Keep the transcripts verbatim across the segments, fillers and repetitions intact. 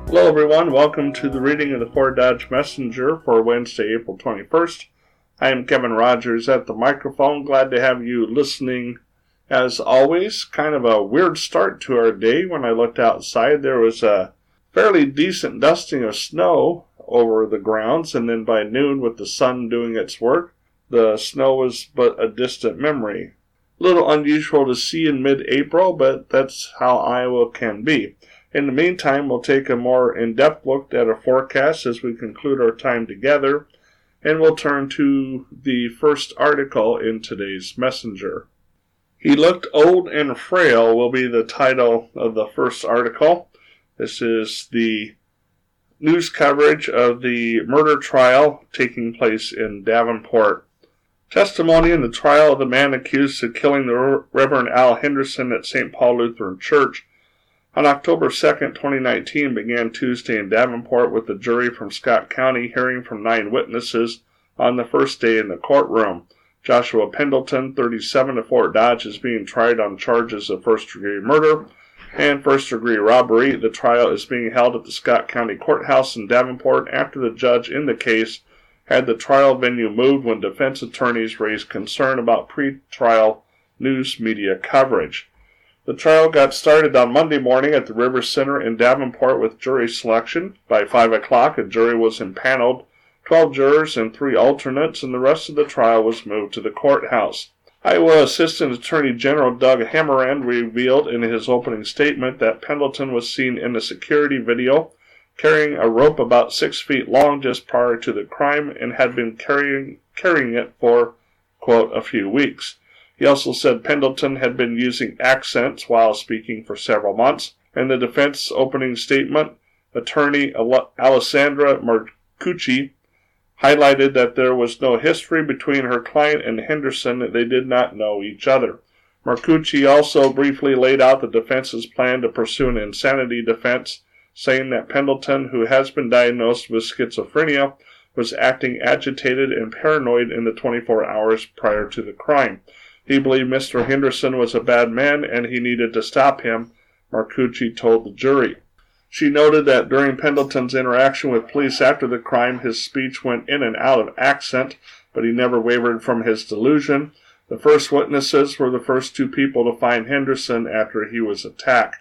Hello everyone, welcome to the reading of the Fort Dodge Messenger for Wednesday, April twenty-first. I am Kevin Rogers at the microphone. Glad to have you listening as always. Kind of a weird start to our day. When I looked outside, there was a fairly decent dusting of snow over the grounds, and then by noon, with the sun doing its work, the snow was but a distant memory. A little unusual to see in mid-April, but that's how Iowa can be. In the meantime, we'll take a more in-depth look at our forecast as we conclude our time together, and we'll turn to the first article in today's Messenger. He Looked Old and Frail will be the title of the first article. This is the news coverage of the murder trial taking place in Davenport. Testimony in the trial of the man accused of killing the Reverend Al Henderson at Saint Paul Lutheran Church on October second, twenty nineteen, began Tuesday in Davenport with the jury from Scott County hearing from nine witnesses on the first day in the courtroom. Joshua Pendleton, thirty-seven, of Fort Dodge, is being tried on charges of first-degree murder and first-degree robbery. The trial is being held at the Scott County Courthouse in Davenport after the judge in the case had the trial venue moved when defense attorneys raised concern about pre-trial news media coverage. The trial got started on Monday morning at the River Center in Davenport with jury selection. By five o'clock, a jury was impaneled, twelve jurors and three alternates, and the rest of the trial was moved to the courthouse. Iowa Assistant Attorney General Doug Hammarand revealed in his opening statement that Pendleton was seen in a security video carrying a rope about six feet long just prior to the crime and had been carrying, carrying it for, quote, a few weeks. He also said Pendleton had been using accents while speaking for several months. In the defense opening statement, attorney Alessandra Marcucci highlighted that there was no history between her client and Henderson, that they did not know each other. Marcucci also briefly laid out the defense's plan to pursue an insanity defense, saying that Pendleton, who has been diagnosed with schizophrenia, was acting agitated and paranoid in the twenty-four hours prior to the crime. He believed Mister Henderson was a bad man and he needed to stop him, Marcucci told the jury. She noted that during Pendleton's interaction with police after the crime, his speech went in and out of accent, but he never wavered from his delusion. The first witnesses were the first two people to find Henderson after he was attacked.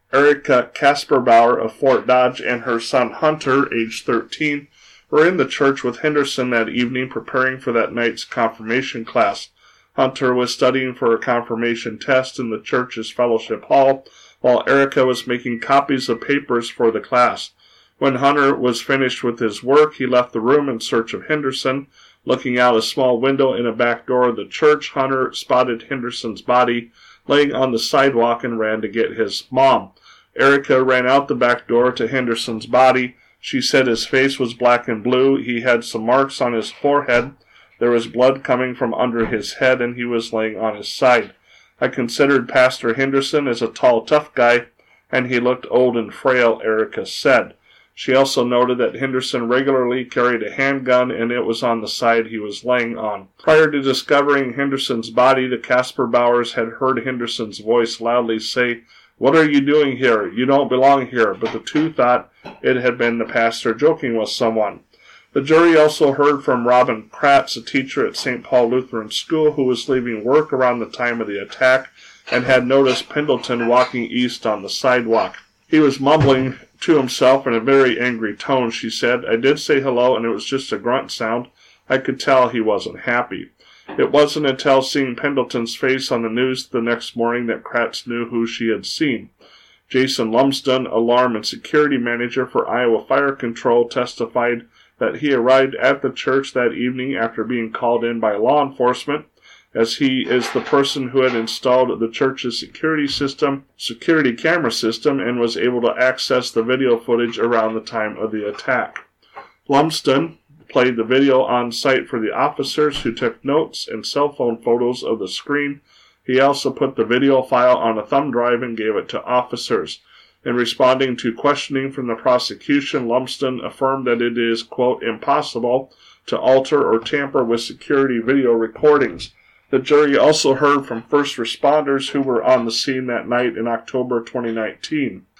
Erica Kasperbauer of Fort Dodge and her son Hunter, age thirteen, were in the church with Henderson that evening preparing for that night's confirmation class. Hunter was studying for a confirmation test in the church's fellowship hall, while Erica was making copies of papers for the class. When Hunter was finished with his work, he left the room in search of Henderson. Looking out a small window in a back door of the church, Hunter spotted Henderson's body laying on the sidewalk and ran to get his mom. Erica ran out the back door to Henderson's body. She said his face was black and blue. He had some marks on his forehead. There was blood coming from under his head, and he was laying on his side. I considered Pastor Henderson as a tall, tough guy, and he looked old and frail, Erica said. She also noted that Henderson regularly carried a handgun, and it was on the side he was laying on. Prior to discovering Henderson's body, the Kasperbauers had heard Henderson's voice loudly say, "What are you doing here? You don't belong here," but the two thought it had been the pastor joking with someone. The jury also heard from Robin Kratz, a teacher at Saint Paul Lutheran School, who was leaving work around the time of the attack and had noticed Pendleton walking east on the sidewalk. He was mumbling to himself in a very angry tone, she said. I did say hello, and it was just a grunt sound. I could tell he wasn't happy. It wasn't until seeing Pendleton's face on the news the next morning that Kratz knew who she had seen. Jason Lumsden, alarm and security manager for Iowa Fire Control, testified that he arrived at the church that evening after being called in by law enforcement, as he is the person who had installed the church's security system, security camera system, and was able to access the video footage around the time of the attack. Lumsden played the video on site for the officers, who took notes and cell phone photos of the screen. He also put the video file on a thumb drive and gave it to officers. In responding to questioning from the prosecution, Lumsden affirmed that it is, quote, impossible to alter or tamper with security video recordings. The jury also heard from first responders who were on the scene that night in October twenty nineteen.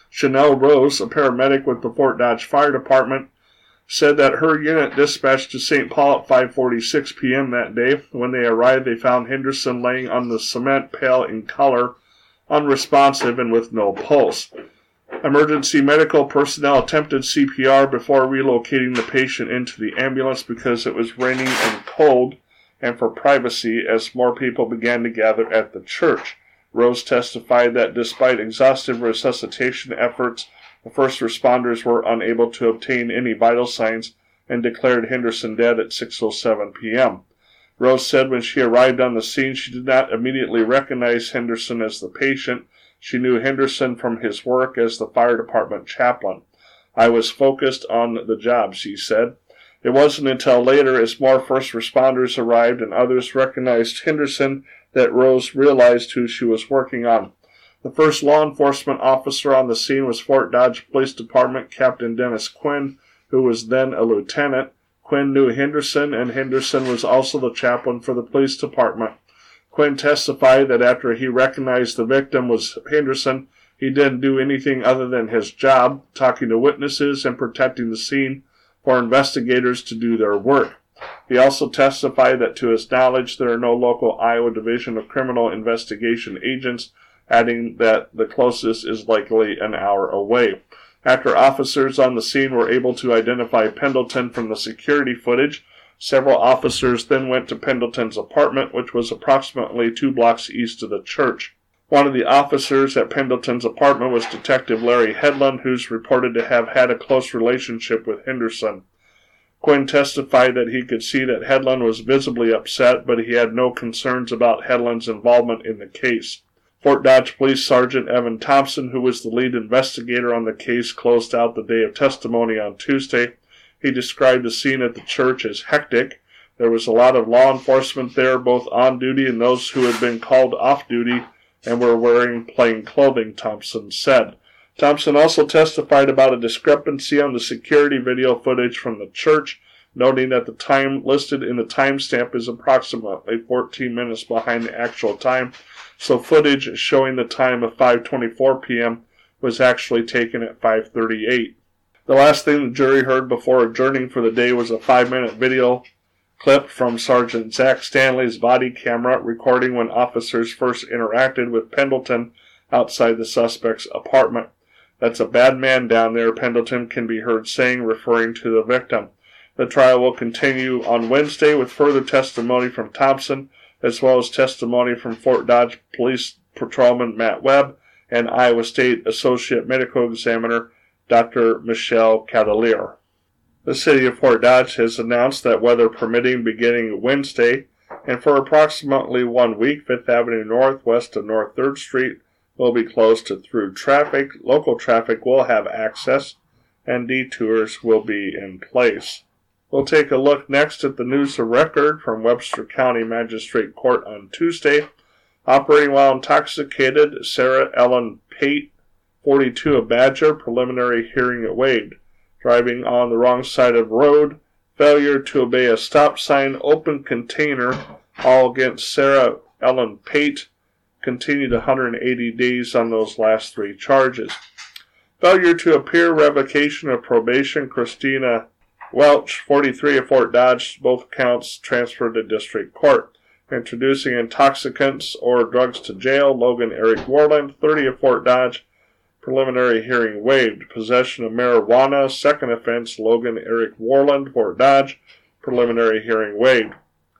Chanel Rose, a paramedic with the Fort Dodge Fire Department, said that her unit dispatched to Saint Paul at five forty-six p.m. that day. When they arrived, they found Henderson laying on the cement, pale in color, unresponsive, and with no pulse. Emergency medical personnel attempted C P R before relocating the patient into the ambulance because it was raining and cold, and for privacy as more people began to gather at the church. Rose testified that despite exhaustive resuscitation efforts, the first responders were unable to obtain any vital signs and declared Henderson dead at six oh seven p.m. Rose said when she arrived on the scene, she did not immediately recognize Henderson as the patient. She knew Henderson from his work as the fire department chaplain. I was focused on the job, she said. It wasn't until later, as more first responders arrived and others recognized Henderson, that Rose realized who she was working on. The first law enforcement officer on the scene was Fort Dodge Police Department Captain Dennis Quinn, who was then a lieutenant. Quinn knew Henderson, and Henderson was also the chaplain for the police department. Quinn testified that after he recognized the victim was Henderson, he didn't do anything other than his job, talking to witnesses and protecting the scene for investigators to do their work. He also testified that to his knowledge there are no local Iowa Division of Criminal Investigation agents, adding that the closest is likely an hour away. After officers on the scene were able to identify Pendleton from the security footage, several officers then went to Pendleton's apartment, which was approximately two blocks east of the church. One of the officers at Pendleton's apartment was Detective Larry Headland, who's reported to have had a close relationship with Henderson. Quinn testified that he could see that Headland was visibly upset, but he had no concerns about Headland's involvement in the case. Fort Dodge Police Sergeant Evan Thompson, who was the lead investigator on the case, closed out the day of testimony on Tuesday. He described the scene at the church as hectic. There was a lot of law enforcement there, both on duty and those who had been called off duty and were wearing plain clothing, Thompson said. Thompson also testified about a discrepancy on the security video footage from the church, noting that the time listed in the timestamp is approximately fourteen minutes behind the actual time, so footage showing the time of five twenty-four p.m. was actually taken at five thirty-eight. The last thing the jury heard before adjourning for the day was a five-minute video clip from Sergeant Zach Stanley's body camera recording when officers first interacted with Pendleton outside the suspect's apartment. "That's a bad man down there," Pendleton can be heard saying, referring to the victim. The trial will continue on Wednesday with further testimony from Thompson, as well as testimony from Fort Dodge Police Patrolman Matt Webb and Iowa State Associate Medical Examiner Doctor Michelle Cavalier. The city of Fort Dodge has announced that weather permitting beginning Wednesday, and for approximately one week, Fifth Avenue North west of North third Street will be closed to through traffic. Local traffic will have access, and detours will be in place. We'll take a look next at the news of record from Webster County Magistrate Court on Tuesday. Operating while intoxicated, Sarah Ellen Pate, forty-two, of Badger, preliminary hearing waived. Driving on the wrong side of road, failure to obey a stop sign, open container, all against Sarah Ellen Pate. Continued one hundred eighty days on those last three charges. Failure to appear, revocation of probation, Christina Welch, forty-three, of Fort Dodge, both counts transferred to district court. Introducing intoxicants or drugs to jail, Logan Eric Warland, thirty, of Fort Dodge, preliminary hearing waived. Possession of marijuana, second offense, Logan Eric Warland, Fort Dodge, preliminary hearing waived.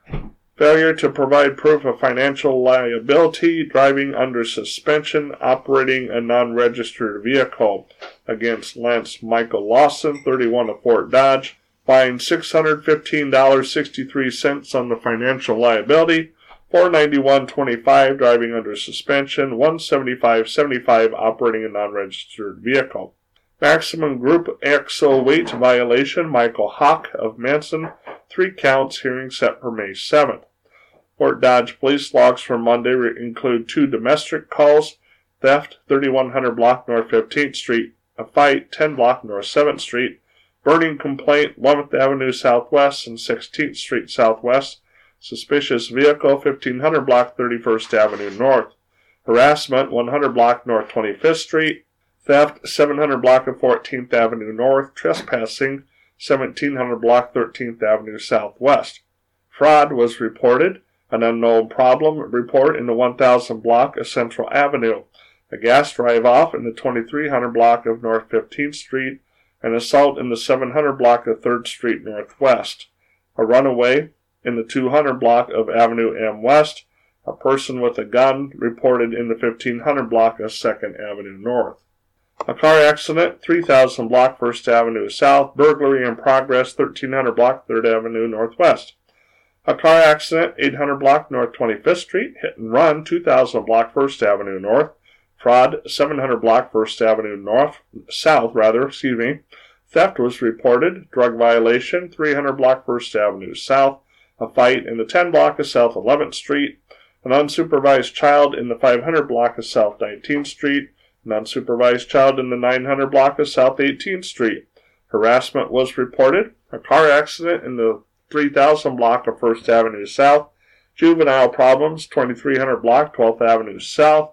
Failure to provide proof of financial liability, driving under suspension, operating a non-registered vehicle against Lance Michael Lawson, thirty-one, of Fort Dodge. Fined six hundred fifteen dollars and sixty-three cents on the financial liability, four hundred ninety-one dollars and twenty-five cents driving under suspension, one hundred seventy-five dollars and seventy-five cents operating a non-registered vehicle. Maximum group axle weight violation, Michael Hawk of Manson, three counts, hearing set for May seventh. Fort Dodge police logs for Monday include two domestic calls, theft, thirty-one hundred block North fifteenth Street, a fight, ten block North seventh Street, burning complaint, eleventh Avenue Southwest and sixteenth Street Southwest, suspicious vehicle, fifteen hundred block thirty-first Avenue North, harassment, one hundred block North twenty-fifth Street, Theft, seven hundred block of fourteenth Avenue North. Trespassing, seventeen hundred block thirteenth Avenue Southwest. Fraud was reported. An unknown problem report in the one thousand block of Central Avenue. A gas drive-off in the twenty-three hundred block of North fifteenth Street. An assault in the seven hundred block of third Street Northwest. A runaway in the two hundred block of Avenue M West. A person with a gun reported in the fifteen hundred block of second Avenue North. A car accident, three thousand block first Avenue South. Burglary in progress, thirteen hundred block third Avenue Northwest. A car accident, eight hundred block North twenty-fifth Street. Hit and run, two thousand block first Avenue North. Fraud, seven hundred block first Avenue North, South, rather, excuse me. Theft was reported. Drug violation, three hundred block first Avenue South. A fight in the ten block of South eleventh Street. An unsupervised child in the five hundred block of South nineteenth Street. An unsupervised child in the nine hundred block of South eighteenth Street. Harassment was reported. A car accident in the three thousand block of first Avenue South. Juvenile problems, twenty-three hundred block twelfth Avenue South.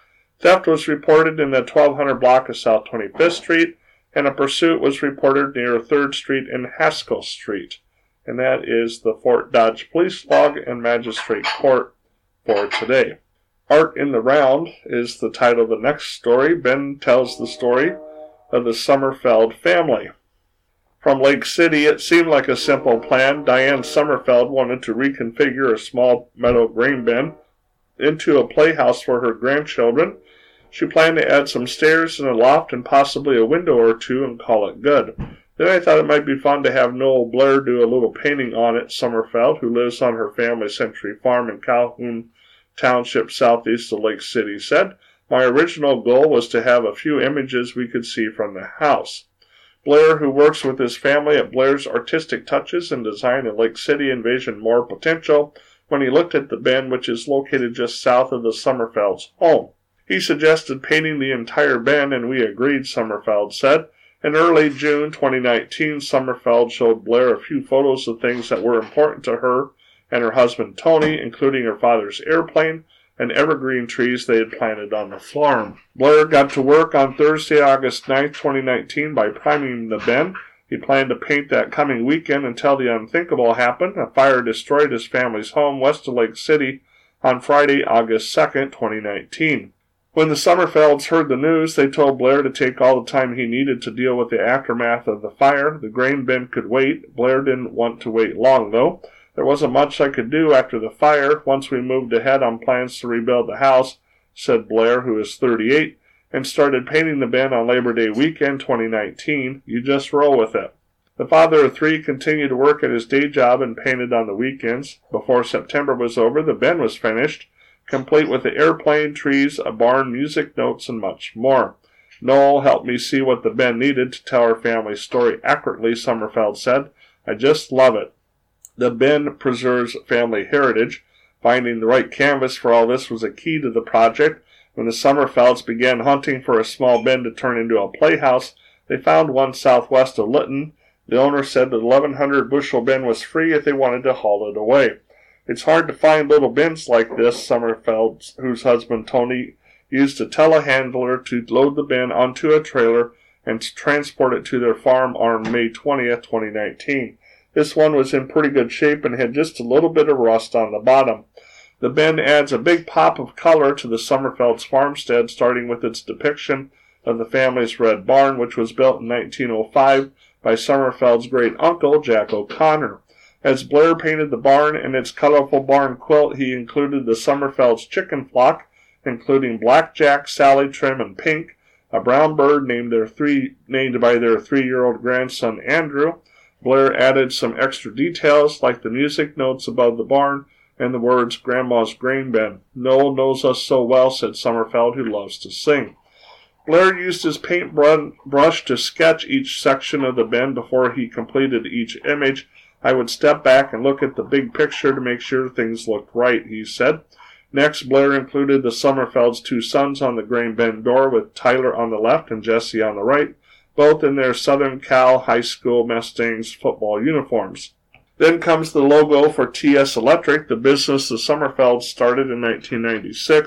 Theft was reported in the twelve hundred block of South twenty-fifth Street, and a pursuit was reported near third Street and Haskell Street. And that is the Fort Dodge Police Log and Magistrate Court for today. Art in the Round is the title of the next story. Ben tells the story of the Sommerfeld family. From Lake City, it seemed like a simple plan. Diane Sommerfeld wanted to reconfigure a small metal grain bin into a playhouse for her grandchildren. She planned to add some stairs and a loft and possibly a window or two and call it good. Then I thought it might be fun to have Noel Blair do a little painting on it. Sommerfeld, who lives on her family century farm in Calhoun Township southeast of Lake City, said, "My original goal was to have a few images we could see from the house." Blair, who works with his family at Blair's Artistic Touches and Design in Lake City, envisioned more potential when he looked at the bin, which is located just south of the Sommerfeld's home. He suggested painting the entire bin, and we agreed, Sommerfeld said. In early June twenty nineteen, Sommerfeld showed Blair a few photos of things that were important to her and her husband Tony, including her father's airplane and evergreen trees they had planted on the farm. Blair got to work on Thursday, August ninth, twenty nineteen, by priming the bin. He planned to paint that coming weekend until the unthinkable happened. A fire destroyed his family's home west of Lake City on Friday, August second, twenty nineteen. When the Sommerfelds heard the news, they told Blair to take all the time he needed to deal with the aftermath of the fire. The grain bin could wait. Blair didn't want to wait long, though. There wasn't much I could do after the fire once we moved ahead on plans to rebuild the house, said Blair, who is thirty-eight, and started painting the bin on Labor Day weekend twenty nineteen. You just roll with it. The father of three continued to work at his day job and painted on the weekends. Before September was over, the bin was finished, complete with the airplane, trees, a barn, music notes, and much more. Noel helped me see what the bin needed to tell our family's story accurately, Sommerfeld said. I just love it. The bin preserves family heritage. Finding the right canvas for all this was a key to the project. When the Sommerfelds began hunting for a small bin to turn into a playhouse, they found one southwest of Lytton. The owner said the eleven hundred bushel bin was free if they wanted to haul it away. It's hard to find little bins like this, Sommerfeld, whose husband Tony used a telehandler to load the bin onto a trailer and to transport it to their farm on May twentieth, twenty nineteen. This one was in pretty good shape and had just a little bit of rust on the bottom. The bin adds a big pop of color to the Sommerfeld's farmstead, starting with its depiction of the family's red barn, which was built in nineteen oh five by Sommerfeld's great-uncle, Jack O'Connor. As Blair painted the barn and its colorful barn quilt, he included the Sommerfeld's chicken flock, including Blackjack, Sally, Trim, and Pink, a brown bird named, their three, named by their three-year-old grandson, Andrew. Blair added some extra details, like the music notes above the barn and the words Grandma's Grain Bin. Noel knows us so well, said Sommerfeld, who loves to sing. Blair used his paintbrush to sketch each section of the bin before he completed each image. I would step back and look at the big picture to make sure things looked right, he said. Next, Blair included the Sommerfeld's two sons on the grain bin door, with Tyler on the left and Jesse on the right, both in their Southern Cal High School Mustangs football uniforms. Then comes the logo for T S Electric, the business the Sommerfelds started in nineteen ninety-six.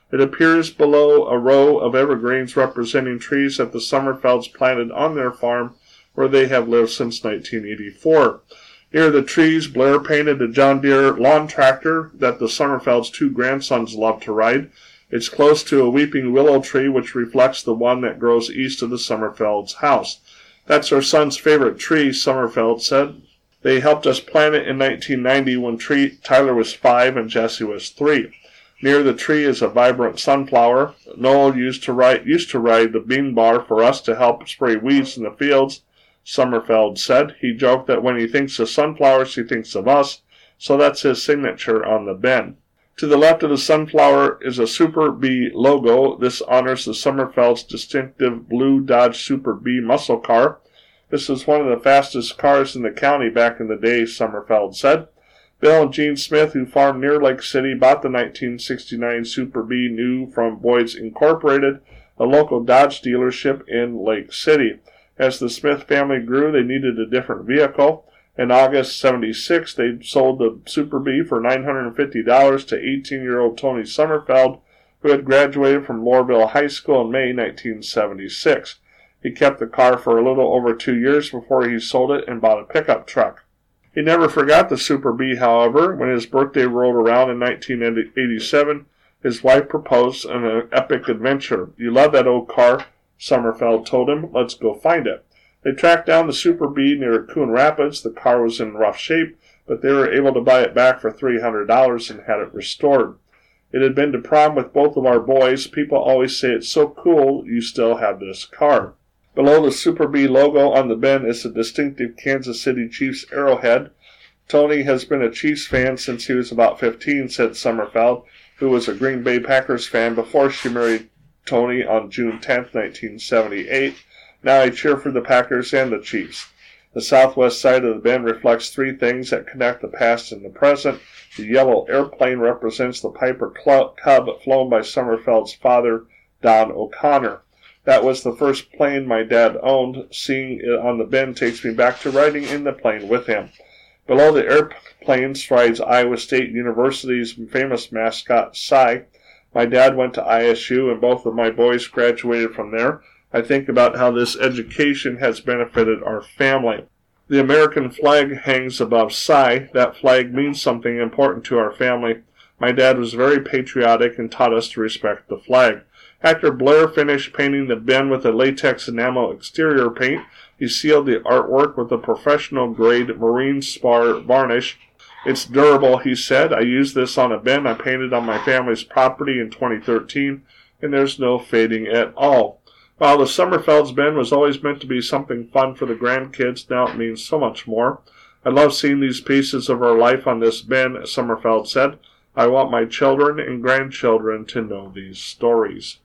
It appears below a row of evergreens representing trees that the Sommerfelds planted on their farm where they have lived since nineteen eighty-four. Near the trees, Blair painted a John Deere lawn tractor that the Sommerfelds' two grandsons love to ride. It's close to a weeping willow tree which reflects the one that grows east of the Sommerfelds' house. That's our son's favorite tree, Sommerfeld said. They helped us plant it in nineteen ninety when tree, Tyler was five and Jesse was three. Near the tree is a vibrant sunflower. Noel used to ride, used to ride the bean bar for us to help spray weeds in the fields, Sommerfeld said. He joked that when he thinks of sunflowers, he thinks of us, so that's his signature on the bin. To the left of the sunflower is a Super Bee logo. This honors the Sommerfelds' distinctive blue Dodge Super Bee muscle car. This is one of the fastest cars in the county back in the day, Sommerfeld said. Bill and Gene Smith, who farmed near Lake City, bought the nineteen sixty-nine Super Bee new from Boyd's Incorporated, a local Dodge dealership in Lake City. As the Smith family grew, they needed a different vehicle. In August seventy-six, they sold the Super Bee for nine hundred fifty dollars to eighteen-year-old Tony Sommerfeld, who had graduated from Loreville High School in May nineteen seventy-six. He kept the car for a little over two years before he sold it and bought a pickup truck. He never forgot the Super Bee, however. When his birthday rolled around in nineteen eighty-seven, his wife proposed an epic adventure. "You love that old car," Sommerfeld told him. "Let's go find it." They tracked down the Super Bee near Coon Rapids. The car was in rough shape, but they were able to buy it back for three hundred dollars and had it restored. "It had been to prom with both of our boys. People always say it's so cool you still have this car." Below the Super Bee logo on the bin is the distinctive Kansas City Chiefs arrowhead. "Tony has been a Chiefs fan since he was about fifteen, said Sommerfeld, who was a Green Bay Packers fan before she married Tony on June tenth, nineteen seventy-eight. "Now I cheer for the Packers and the Chiefs." The southwest side of the bin reflects three things that connect the past and the present. The yellow airplane represents the Piper Cub flown by Sommerfeld's father, Don O'Connor. "That was the first plane my dad owned. Seeing it on the bin takes me back to riding in the plane with him." Below the airplane strides Iowa State University's famous mascot, Cy. "My dad went to I S U and both of my boys graduated from there. I think about how this education has benefited our family." The American flag hangs above Cy. "That flag means something important to our family. My dad was very patriotic and taught us to respect the flag." After Blair finished painting the bin with a latex enamel exterior paint, he sealed the artwork with a professional-grade marine spar varnish. "It's durable," he said. "I used this on a bin I painted on my family's property in twenty thirteen, and there's no fading at all." While the Sommerfelds' bin was always meant to be something fun for the grandkids, now it means so much more. "I love seeing these pieces of our life on this bin," Sommerfeld said. "I want my children and grandchildren to know these stories."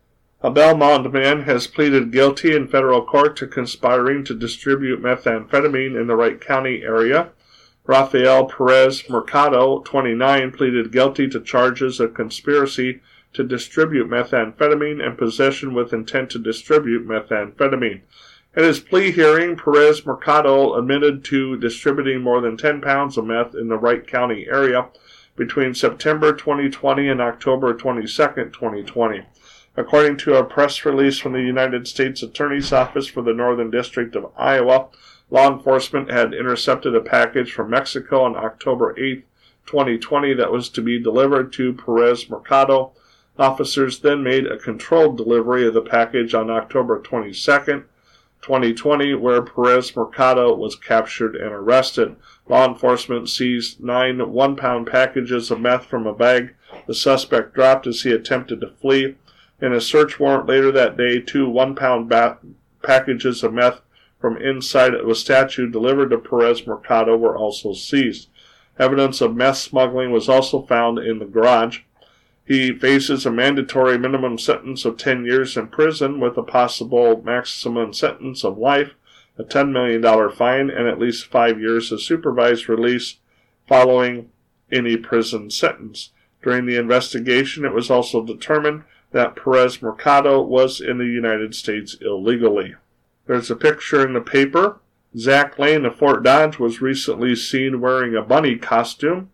A Belmont man has pleaded guilty in federal court to conspiring to distribute methamphetamine in the Wright County area. Rafael Perez Mercado, twenty-nine, pleaded guilty to charges of conspiracy to distribute methamphetamine and possession with intent to distribute methamphetamine. At his plea hearing, Perez Mercado admitted to distributing more than ten pounds of meth in the Wright County area between September twenty twenty and October twenty-second, twenty twenty. According to a press release from the United States Attorney's Office for the Northern District of Iowa, law enforcement had intercepted a package from Mexico on October eighth, twenty twenty that was to be delivered to Perez Mercado. Officers then made a controlled delivery of the package on October twenty-second, twenty twenty, where Perez Mercado was captured and arrested. Law enforcement seized nine one-pound packages of meth from a bag the suspect dropped as he attempted to flee. In a search warrant later that day, two one-pound ba- packages of meth from inside of a statue delivered to Perez Mercado were also seized. Evidence of meth smuggling was also found in the garage. He faces a mandatory minimum sentence of ten years in prison with a possible maximum sentence of life, a ten million dollars fine, and at least five years of supervised release following any prison sentence. During the investigation, it was also determined that Perez Mercado was in the United States illegally. There's a picture in the paper. Zach Lane of Fort Dodge was recently seen wearing a bunny costume.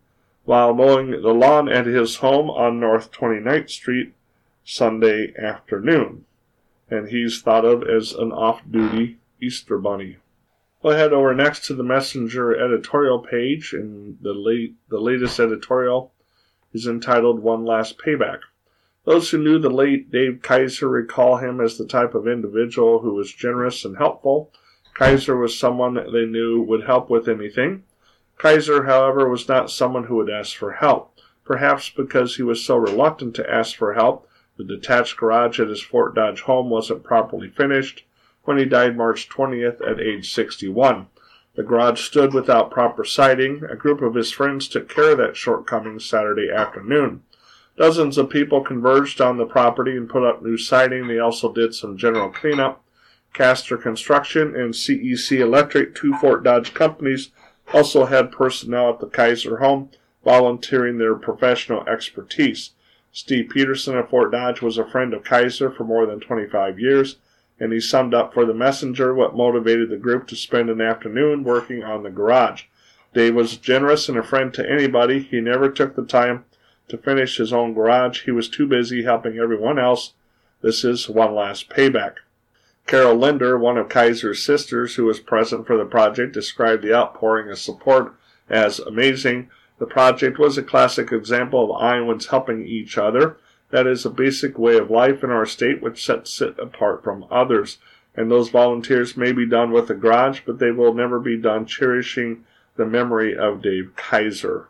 while mowing the lawn at his home on North twenty-ninth Street Sunday afternoon. And he's thought of as an off-duty Easter bunny. We'll head over next to the Messenger editorial page, and the late, the latest editorial is entitled One Last Payback. Those who knew the late Dave Kaiser recall him as the type of individual who was generous and helpful. Kaiser was someone they knew would help with anything. Kaiser, however, was not someone who would ask for help. Perhaps because he was so reluctant to ask for help, the detached garage at his Fort Dodge home wasn't properly finished when he died March twentieth at age sixty-one. The garage stood without proper siding. A group of his friends took care of that shortcoming Saturday afternoon. Dozens of people converged on the property and put up new siding. They also did some general cleanup. Castor Construction and C E C Electric, two Fort Dodge companies, also had personnel at the Kaiser home volunteering their professional expertise. Steve Peterson of Fort Dodge was a friend of Kaiser for more than twenty-five years, and he summed up for the Messenger what motivated the group to spend an afternoon working on the garage. Dave was generous and a friend to anybody. He never took the time to finish his own garage. He was too busy helping everyone else. This is one last payback. Carol Linder, one of Kaiser's sisters who was present for the project, described the outpouring of support as amazing. The project was a classic example of Iowans helping each other. That is a basic way of life in our state which sets it apart from others. And those volunteers may be done with the garage, but they will never be done cherishing the memory of Dave Kaiser.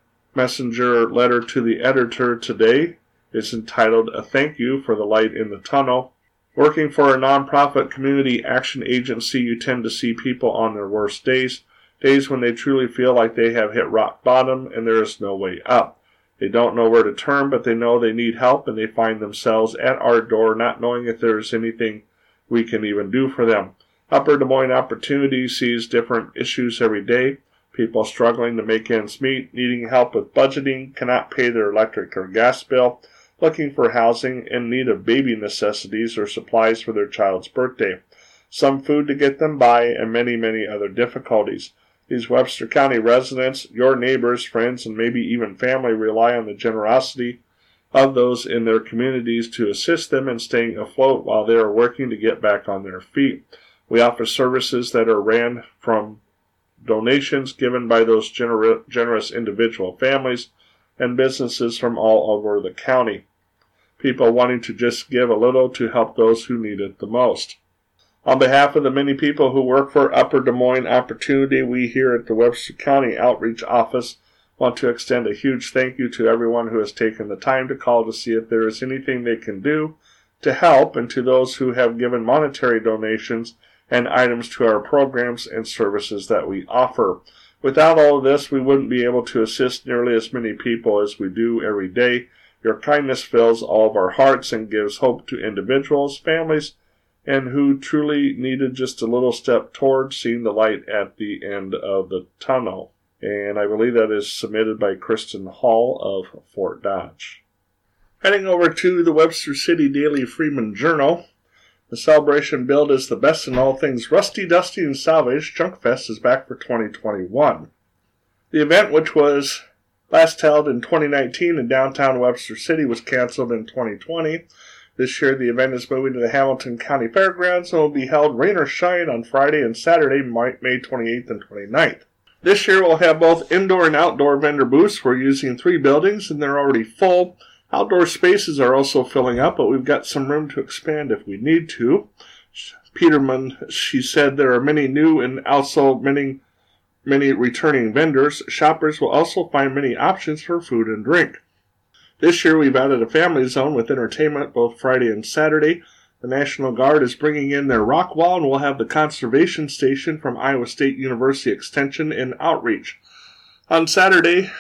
Messenger letter to the editor today is entitled A Thank You for the Light in the Tunnel. Working for a nonprofit community action agency, you tend to see people on their worst days, days when they truly feel like they have hit rock bottom and there is no way up. They don't know where to turn, but they know they need help, and they find themselves at our door not knowing if there is anything we can even do for them. Upper Des Moines Opportunity sees different issues every day. People struggling to make ends meet, needing help with budgeting, cannot pay their electric or gas bill, looking for housing, in need of baby necessities or supplies for their child's birthday, some food to get them by, and many, many other difficulties. These Webster County residents, your neighbors, friends, and maybe even family rely on the generosity of those in their communities to assist them in staying afloat while they are working to get back on their feet. We offer services that are ran from donations given by those gener- generous individual families and businesses from all over the county. People wanting to just give a little to help those who need it the most. On behalf of the many people who work for Upper Des Moines Opportunity, we here at the Webster County Outreach Office want to extend a huge thank you to everyone who has taken the time to call to see if there is anything they can do to help, and to those who have given monetary donations and items to our programs and services that we offer. Without all of this, we wouldn't be able to assist nearly as many people as we do every day. Your kindness fills all of our hearts and gives hope to individuals, families, and who truly needed just a little step towards seeing the light at the end of the tunnel. And I believe that is submitted by Kristen Hall of Fort Dodge. Heading over to the Webster City Daily Freeman Journal, the celebration billed as the best in all things rusty, dusty, and salvage, Junk Fest is back for twenty twenty-one. The event, which was last held in twenty nineteen in downtown Webster City, was canceled in twenty twenty. This year, the event is moving to the Hamilton County Fairgrounds and will be held rain or shine on Friday and Saturday, May twenty-eighth and twenty-ninth. This year, we'll have both indoor and outdoor vendor booths. We're using three buildings, and they're already full. Outdoor spaces are also filling up, but we've got some room to expand if we need to. Peterman, she said, there are many new and also many, many returning vendors. Shoppers will also find many options for food and drink. This year, we've added a family zone with entertainment both Friday and Saturday. The National Guard is bringing in their rock wall, and we'll have the conservation station from Iowa State University Extension in outreach. On Saturday,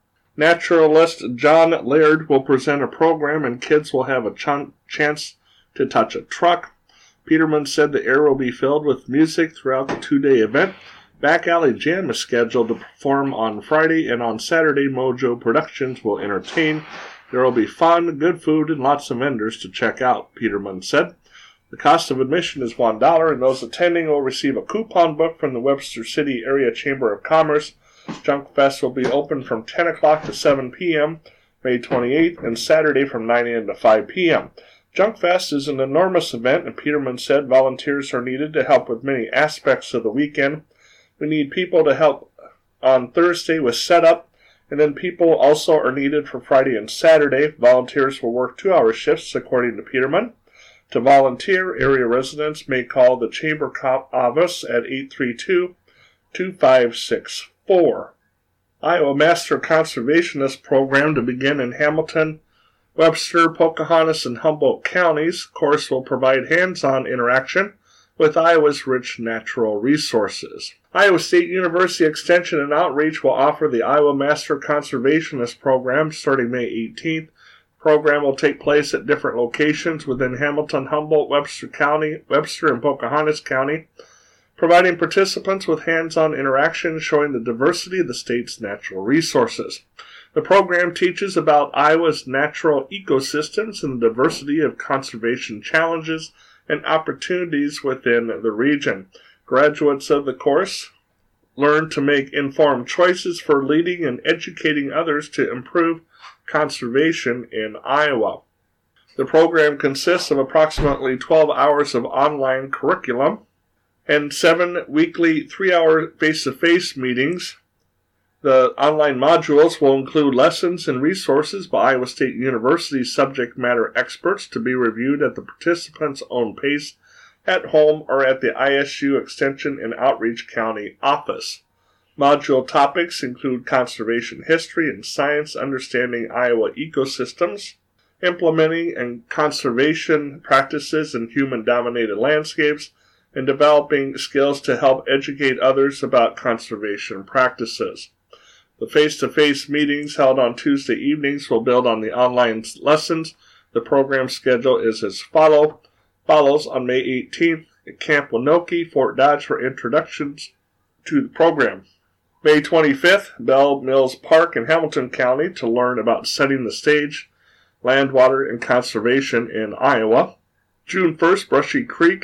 naturalist John Laird will present a program, and kids will have a ch- chance to touch a truck. Peterman said the air will be filled with music throughout the two-day event. Back Alley Jam is scheduled to perform on Friday, and on Saturday, Mojo Productions will entertain. There will be fun, good food, and lots of vendors to check out, Peterman said. The cost of admission is one dollar, and those attending will receive a coupon book from the Webster City Area Chamber of Commerce. Junk Fest will be open from ten o'clock to seven p.m. May twenty-eighth, and Saturday from nine a.m. to five p.m. Junk Fest is an enormous event, and Peterman said volunteers are needed to help with many aspects of the weekend. We need people to help on Thursday with setup, and then people also are needed for Friday and Saturday. Volunteers will work two-hour shifts, according to Peterman. To volunteer, area residents may call the Chamber office at eight three two, two five six four. Iowa Master Conservationist Program to begin in Hamilton, Webster, Pocahontas, and Humboldt counties. Course will provide hands-on interaction with Iowa's rich natural resources. Iowa State University Extension and Outreach will offer the Iowa Master Conservationist Program starting May eighteenth. The program will take place at different locations within Hamilton, Humboldt, Webster County, Webster, and Pocahontas County, providing participants with hands-on interaction showing the diversity of the state's natural resources. The program teaches about Iowa's natural ecosystems and the diversity of conservation challenges and opportunities within the region. Graduates of the course learn to make informed choices for leading and educating others to improve conservation in Iowa. The program consists of approximately twelve hours of online curriculum and seven weekly three-hour face-to-face meetings. The online modules will include lessons and resources by Iowa State University subject matter experts to be reviewed at the participants' own pace at home or at the I S U Extension and Outreach County office. Module topics include conservation history and science, understanding Iowa ecosystems, implementing and conservation practices in human-dominated landscapes, and developing skills to help educate others about conservation practices. The face-to-face meetings held on Tuesday evenings will build on the online lessons. The program schedule is as follow, follows on May eighteenth at Camp Winoki, Fort Dodge for introductions to the program. May twenty-fifth, Bell Mills Park in Hamilton County to learn about setting the stage, land, water, and conservation in Iowa. June first, Brushy Creek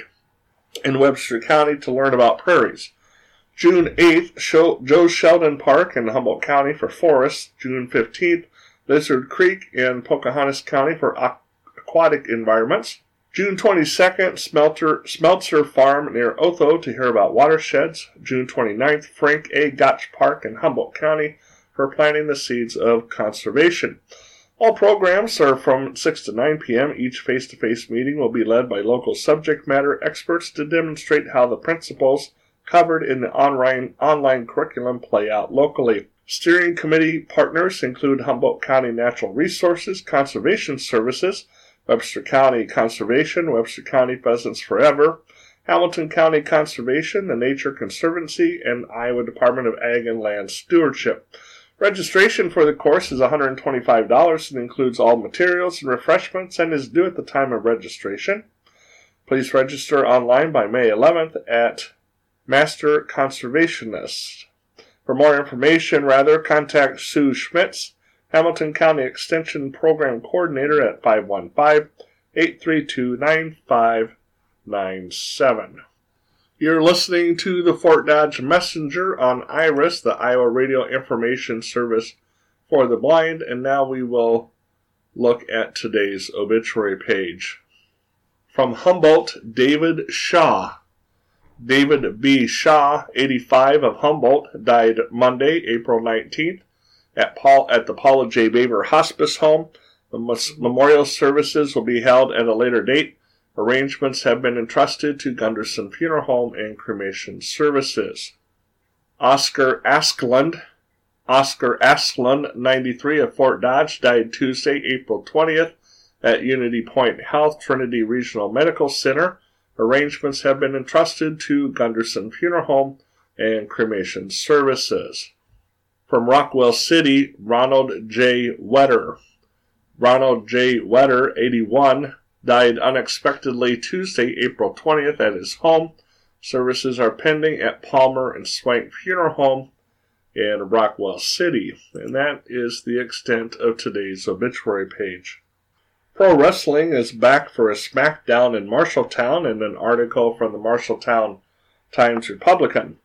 in Webster County to learn about prairies. June eighth, Joe Sheldon Park in Humboldt County for forests. June fifteenth, Lizard Creek in Pocahontas County for aquatic environments. June twenty-second, Smelter, Smeltzer Farm near Otho to hear about watersheds. June twenty-ninth, Frank A. Gotch Park in Humboldt County for planting the seeds of conservation. All programs are from six to nine p.m. Each face-to-face meeting will be led by local subject matter experts to demonstrate how the principles covered in the online, online curriculum play out locally. Steering committee partners include Humboldt County Natural Resources, Conservation Services, Webster County Conservation, Webster County Pheasants Forever, Hamilton County Conservation, the Nature Conservancy, and Iowa Department of Ag and Land Stewardship. Registration for the course is one hundred twenty-five dollars and includes all materials and refreshments and is due at the time of registration. Please register online by May eleventh at Master Conservationist. For more information, rather, contact Sue Schmitz, Hamilton County Extension Program Coordinator at five one five, eight three two, nine five nine seven. You're listening to the Fort Dodge Messenger on IRIS, the Iowa Radio Information Service for the Blind, and now we will look at today's obituary page. From Humboldt, David Shaw. David B. Shaw, eighty-five, of Humboldt, died Monday, April nineteenth, at, Paul, at the Paula J. Baber Hospice Home. The memorial services will be held at a later date. Arrangements have been entrusted to Gunderson Funeral Home and Cremation Services. Oscar Askeland, Oscar Askeland, ninety-three, of Fort Dodge, died Tuesday, April twentieth, at Unity Point Health Trinity Regional Medical Center. Arrangements have been entrusted to Gunderson Funeral Home and Cremation Services. From Rockwell City, Ronald J. Wetter. Ronald J. Wetter, eighty-one, died unexpectedly Tuesday, April twentieth, at his home. Services are pending at Palmer and Swank Funeral Home in Rockwell City. And that is the extent of today's obituary page. Pro wrestling is back for a SmackDown in Marshalltown in an article from the Marshalltown Times-Republican.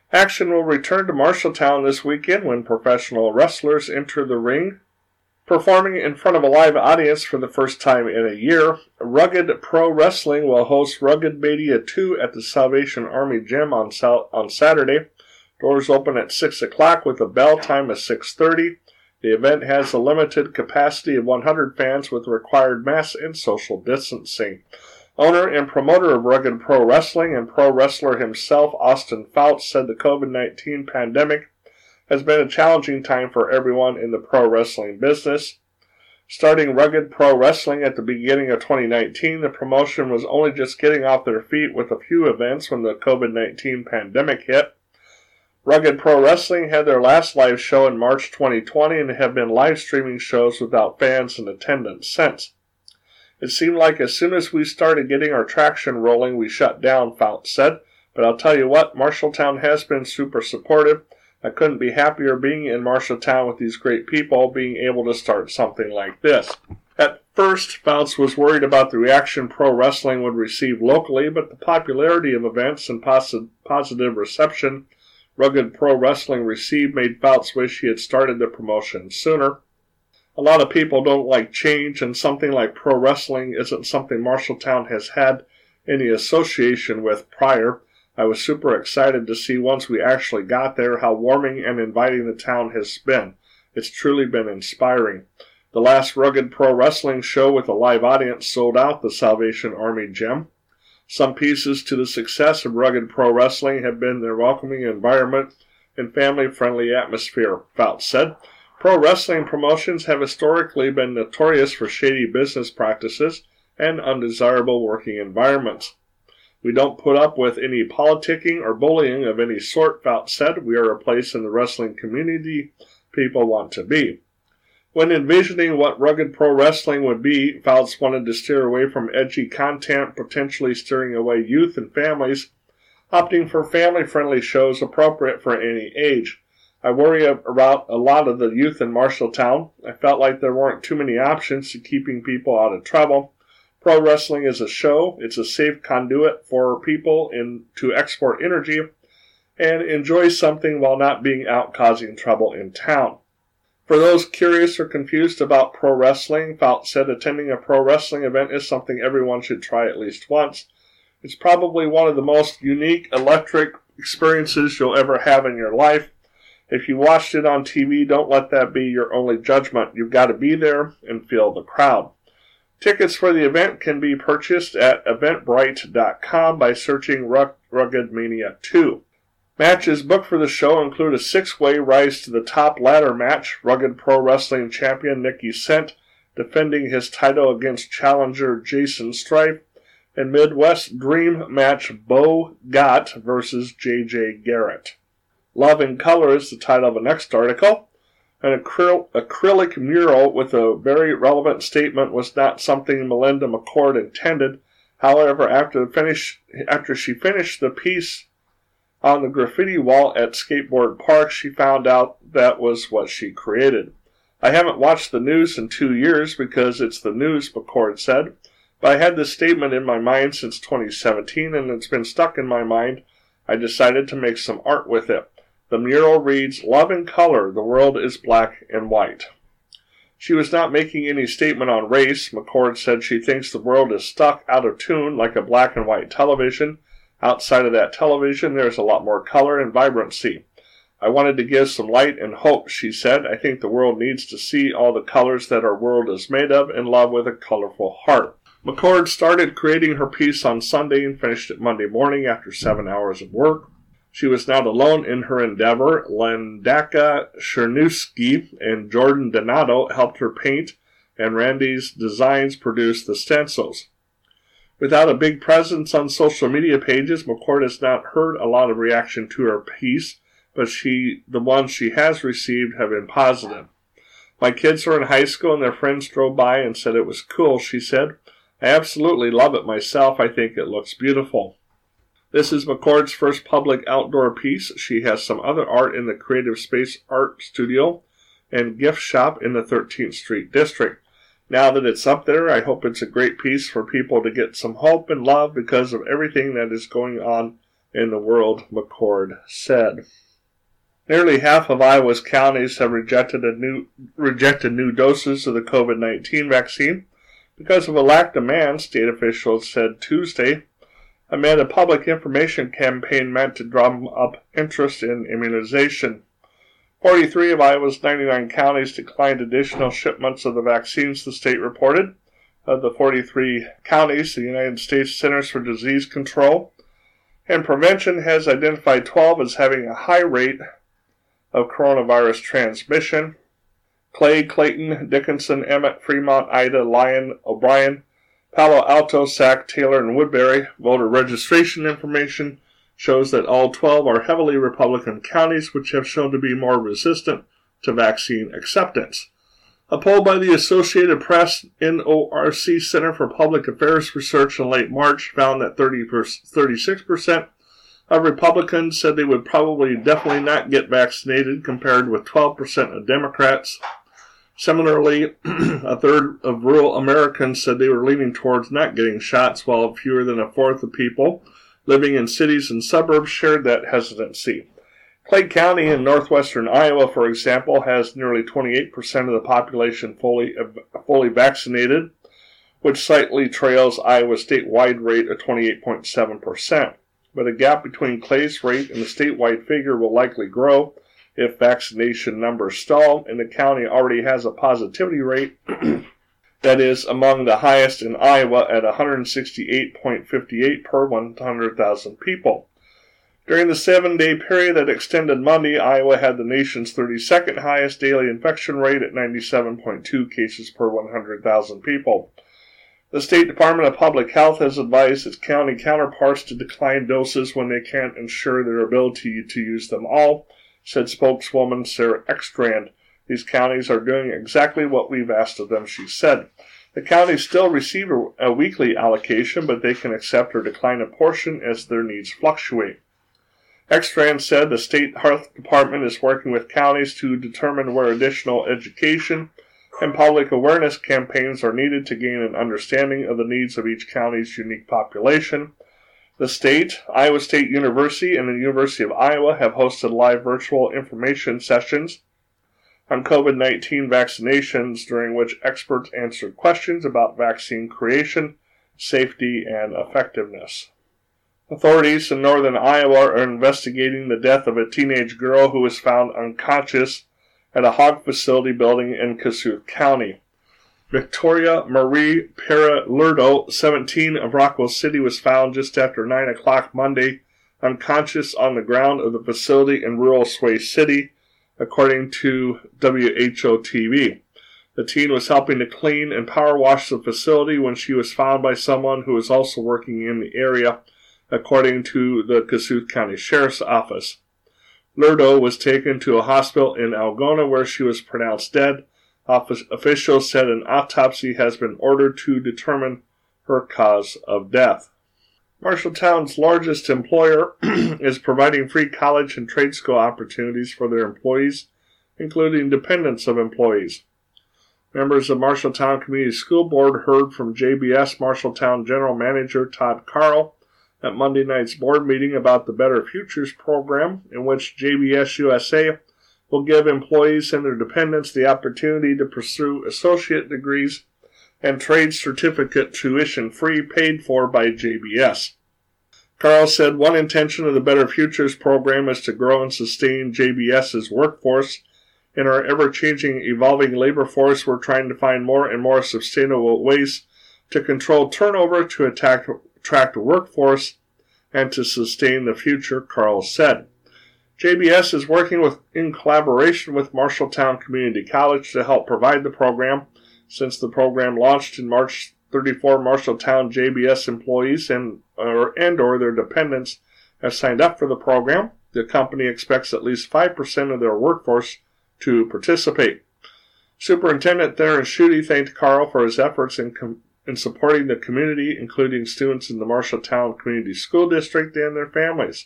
Action will return to Marshalltown this weekend when professional wrestlers enter the ring. Performing in front of a live audience for the first time in a year, Rugged Pro Wrestling will host Rugged Mania two at the Salvation Army Gym on, Sal- on Saturday. Doors open at six o'clock with a bell time of six thirty. The event has a limited capacity of one hundred fans with required mask and social distancing. Owner and promoter of Rugged Pro Wrestling and pro wrestler himself, Austin Fouts, said the COVID nineteen pandemic has been a challenging time for everyone in the pro wrestling business. Starting Rugged Pro Wrestling at the beginning of twenty nineteen, the promotion was only just getting off their feet with a few events when the COVID nineteen pandemic hit. Rugged Pro Wrestling had their last live show in March twenty twenty and have been live streaming shows without fans in attendance since. It seemed like as soon as we started getting our traction rolling, we shut down, Fouts said. But I'll tell you what, Marshalltown has been super supportive. I couldn't be happier being in Marshalltown with these great people, being able to start something like this. At first, Fouts was worried about the reaction pro wrestling would receive locally, but the popularity of events and poss- positive reception Rugged Pro Wrestling received made Fouts wish he had started the promotion sooner. A lot of people don't like change, and something like pro wrestling isn't something Marshalltown has had any association with prior. I was super excited to see once we actually got there how warming and inviting the town has been. It's truly been inspiring. The last Rugged Pro Wrestling show with a live audience sold out the Salvation Army Gym. Some pieces to the success of Rugged Pro Wrestling have been their welcoming environment and family-friendly atmosphere, Fouts said. Pro wrestling promotions have historically been notorious for shady business practices and undesirable working environments. We don't put up with any politicking or bullying of any sort, Fouts said. We are a place in the wrestling community people want to be. When envisioning what Rugged Pro Wrestling would be, Fouts wanted to steer away from edgy content, potentially steering away youth and families, opting for family-friendly shows appropriate for any age. I worry about a lot of the youth in Marshalltown. I felt like there weren't too many options to keeping people out of trouble. Pro wrestling is a show. It's a safe conduit for people in, to export energy and enjoy something while not being out causing trouble in town. For those curious or confused about pro wrestling, Fouts said attending a pro wrestling event is something everyone should try at least once. It's probably one of the most unique, electric experiences you'll ever have in your life. If you watched it on T V, don't let that be your only judgment. You've got to be there and feel the crowd. Tickets for the event can be purchased at eventbrite dot com by searching Rugged Mania two. Matches booked for the show include a six-way Rise to the Top ladder match, Rugged Pro Wrestling champion Nikki Sent defending his title against challenger Jason Strife, and Midwest Dream match Bo Gott versus J J Garrett. Love in Color is the title of the next article. An acryl- acrylic mural with a very relevant statement was not something Melinda McCord intended. However, after, the finish, after she finished the piece on the graffiti wall at Skateboard Park, she found out that was what she created. I haven't watched the news in two years because it's the news, McCord said, but I had this statement in my mind since twenty seventeen and it's been stuck in my mind. I decided to make some art with it. The mural reads, Love in Color, the world is black and white. She was not making any statement on race. McCord said she thinks the world is stuck out of tune like a black and white television. Outside of that television, there's a lot more color and vibrancy. I wanted to give some light and hope, she said. I think the world needs to see all the colors that our world is made of and love with a colorful heart. McCord started creating her piece on Sunday and finished it Monday morning after seven hours of work. She was not alone in her endeavor. Landaka Chernusky and Jordan Donato helped her paint, and Randy's Designs produced the stencils. Without a big presence on social media pages, McCord has not heard a lot of reaction to her piece, but she, the ones she has received have been positive. My kids are in high school and their friends drove by and said it was cool, she said. I absolutely love it myself. I think it looks beautiful. This is McCord's first public outdoor piece. She has some other art in the Creative Space Art Studio and gift shop in the thirteenth Street District. Now that it's up there, I hope it's a great piece for people to get some hope and love because of everything that is going on in the world, McCord said. Nearly half of Iowa's counties have rejected, a new, rejected new doses of the COVID nineteen vaccine because of a lack of demand, state officials said Tuesday, amid a public information campaign meant to drum up interest in immunization. forty-three of Iowa's ninety-nine counties declined additional shipments of the vaccines, the state reported. Of the forty-three counties, the United States Centers for Disease Control and Prevention has identified twelve as having a high rate of coronavirus transmission. Clay, Clayton, Dickinson, Emmett, Fremont, Ida, Lyon, O'Brien, Palo Alto, Sac, Taylor, and Woodbury. Voter registration information shows that all twelve are heavily Republican counties, which have shown to be more resistant to vaccine acceptance. A poll by the Associated Press N O R C Center for Public Affairs Research in late March found that thirty-six percent of Republicans said they would probably definitely not get vaccinated, compared with twelve percent of Democrats. Similarly, a third of rural Americans said they were leaning towards not getting shots, while fewer than a fourth of people living in cities and suburbs shared that hesitancy. Clay County in northwestern Iowa, for example, has nearly twenty-eight percent of the population fully, fully vaccinated, which slightly trails Iowa's statewide rate of twenty-eight point seven percent. But a gap between Clay's rate and the statewide figure will likely grow if vaccination numbers stall, and the county already has a positivity rate that is among the highest in Iowa at one hundred sixty-eight point five eight per one hundred thousand people. During the seven-day period that extended Monday, Iowa had the nation's thirty-second highest daily infection rate at ninety-seven point two cases per one hundred thousand people. The State Department of Public Health has advised its county counterparts to decline doses when they can't ensure their ability to use them all, said spokeswoman Sarah Ekstrand. These counties are doing exactly what we've asked of them, she said. The counties still receive a, a weekly allocation, but they can accept or decline a portion as their needs fluctuate. Ekstrand said the state health department is working with counties to determine where additional education and public awareness campaigns are needed to gain an understanding of the needs of each county's unique population. The state, Iowa State University, and the University of Iowa have hosted live virtual information sessions on COVID nineteen vaccinations, during which experts answered questions about vaccine creation, safety, and effectiveness. Authorities in northern Iowa are investigating the death of a teenage girl who was found unconscious at a hog facility building in Kossuth County. Victoria Marie Perelurdo, seventeen, of Rockwell City, was found just after nine o'clock Monday, unconscious on the ground of the facility in rural Sway City, according to W H O T V. The teen was helping to clean and power wash the facility when she was found by someone who was also working in the area, according to the Kossuth County Sheriff's Office. Lurdo was taken to a hospital in Algona where she was pronounced dead. Office officials said an autopsy has been ordered to determine her cause of death. Marshalltown's largest employer is providing free college and trade school opportunities for their employees, including dependents of employees. Members of Marshalltown Community School Board heard from J B S Marshalltown General Manager Todd Carl at Monday night's board meeting about the Better Futures program, in which J B S U S A will give employees and their dependents the opportunity to pursue associate degrees and trade certificate tuition free paid for by J B S. Carl said one intention of the Better Futures program is to grow and sustain JBS's workforce. In our ever-changing, evolving labor force, we're trying to find more and more sustainable ways to control turnover, to attack attract a workforce, and to sustain the future, Carl said. J B S is working with, in collaboration with Marshalltown Community College to help provide the program. Since the program launched in March, thirty-four Marshalltown J B S employees and or, and or their dependents have signed up for the program. The company expects at least five percent of their workforce to participate. Superintendent Theron Schutte thanked Carl for his efforts in com- in supporting the community, including students in the Marshalltown Community School District and their families.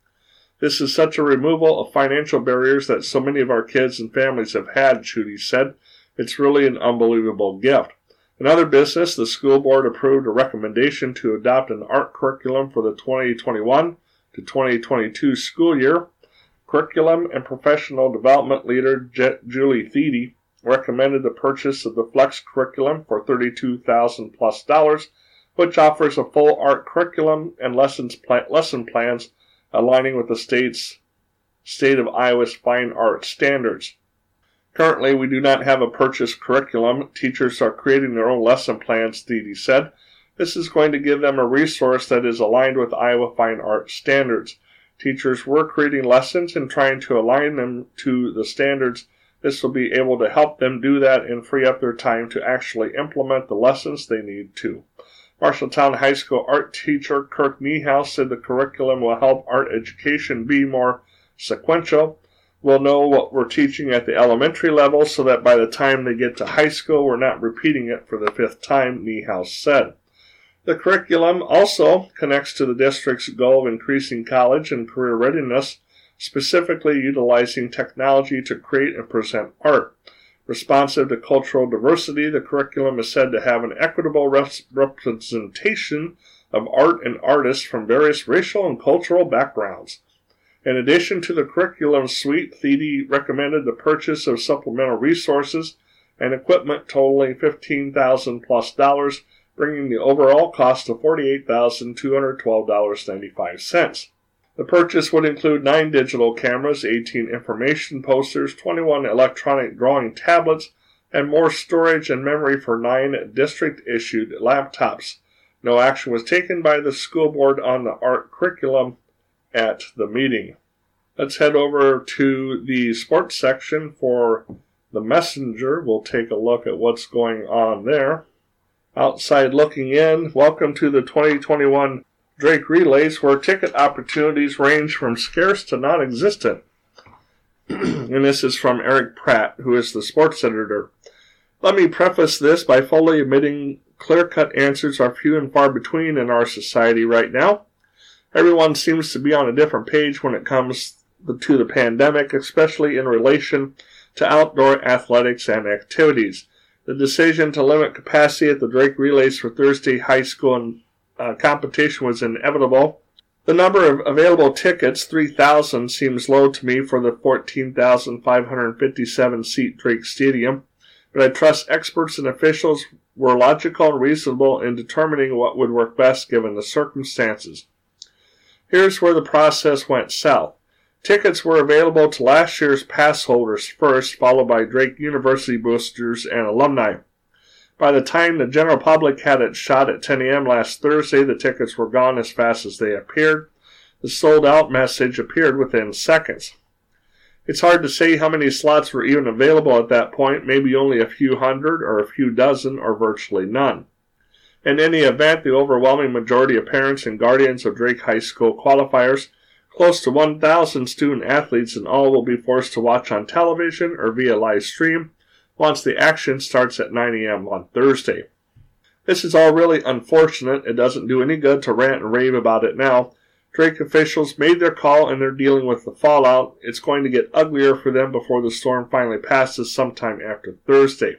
This is such a removal of financial barriers that so many of our kids and families have had, Schutte said. It's really an unbelievable gift. In other business, the school board approved a recommendation to adopt an art curriculum for the twenty twenty-one to twenty twenty-two school year. Curriculum and Professional Development Leader Je- Julie Thiede recommended the purchase of the Flex curriculum for thirty-two thousand dollars plus dollars, which offers a full art curriculum and lessons pla- lesson plans aligning with the state's state of Iowa's fine art standards. Currently, we do not have a purchased curriculum. Teachers are creating their own lesson plans, Thiede said. This is going to give them a resource that is aligned with Iowa fine art standards. Teachers were creating lessons and trying to align them to the standards. This will be able to help them do that and free up their time to actually implement the lessons they need to. Marshalltown High School art teacher Kirk Niehaus said the curriculum will help art education be more sequential. We'll know what we're teaching at the elementary level so that by the time they get to high school, we're not repeating it for the fifth time, Niehaus said. The curriculum also connects to the district's goal of increasing college and career readiness, specifically utilizing technology to create and present art. Responsive to cultural diversity, the curriculum is said to have an equitable rep- representation of art and artists from various racial and cultural backgrounds. In addition to the curriculum suite, Thiede recommended the purchase of supplemental resources and equipment totaling fifteen thousand dollars plus dollars, bringing the overall cost to forty-eight thousand two hundred twelve dollars and ninety-five cents. The purchase would include nine digital cameras, eighteen information posters, twenty-one electronic drawing tablets, and more storage and memory for nine district-issued laptops. No action was taken by the school board on the art curriculum at the meeting. Let's head over to the sports section for the Messenger. We'll take a look at what's going on there. Outside looking in, welcome to the twenty twenty-one Drake Relays, where ticket opportunities range from scarce to non-existent. And this is from Eric Pratt, who is the sports editor. Let me preface this by fully admitting clear-cut answers are few and far between in our society right now. Everyone seems to be on a different page when it comes to the pandemic, especially in relation to outdoor athletics and activities. The decision to limit capacity at the Drake Relays for Thursday high school and, uh, competition was inevitable. The number of available tickets, three thousand, seems low to me for the fourteen thousand five hundred fifty-seven seat Drake Stadium, but I trust experts and officials were logical and reasonable in determining what would work best given the circumstances. Here's where the process went south. Tickets were available to last year's pass holders first, followed by Drake University boosters and alumni. By the time the general public had its shot at ten a.m. last Thursday, the tickets were gone as fast as they appeared. The sold-out message appeared within seconds. It's hard to say how many slots were even available at that point, maybe only a few hundred or a few dozen or virtually none. In any event, the overwhelming majority of parents and guardians of Drake High School qualifiers, close to one thousand student-athletes in all, will be forced to watch on television or via live stream once the action starts at nine a.m. on Thursday. This is all really unfortunate. It doesn't do any good to rant and rave about it now. Drake officials made their call and they're dealing with the fallout. It's going to get uglier for them before the storm finally passes sometime after Thursday.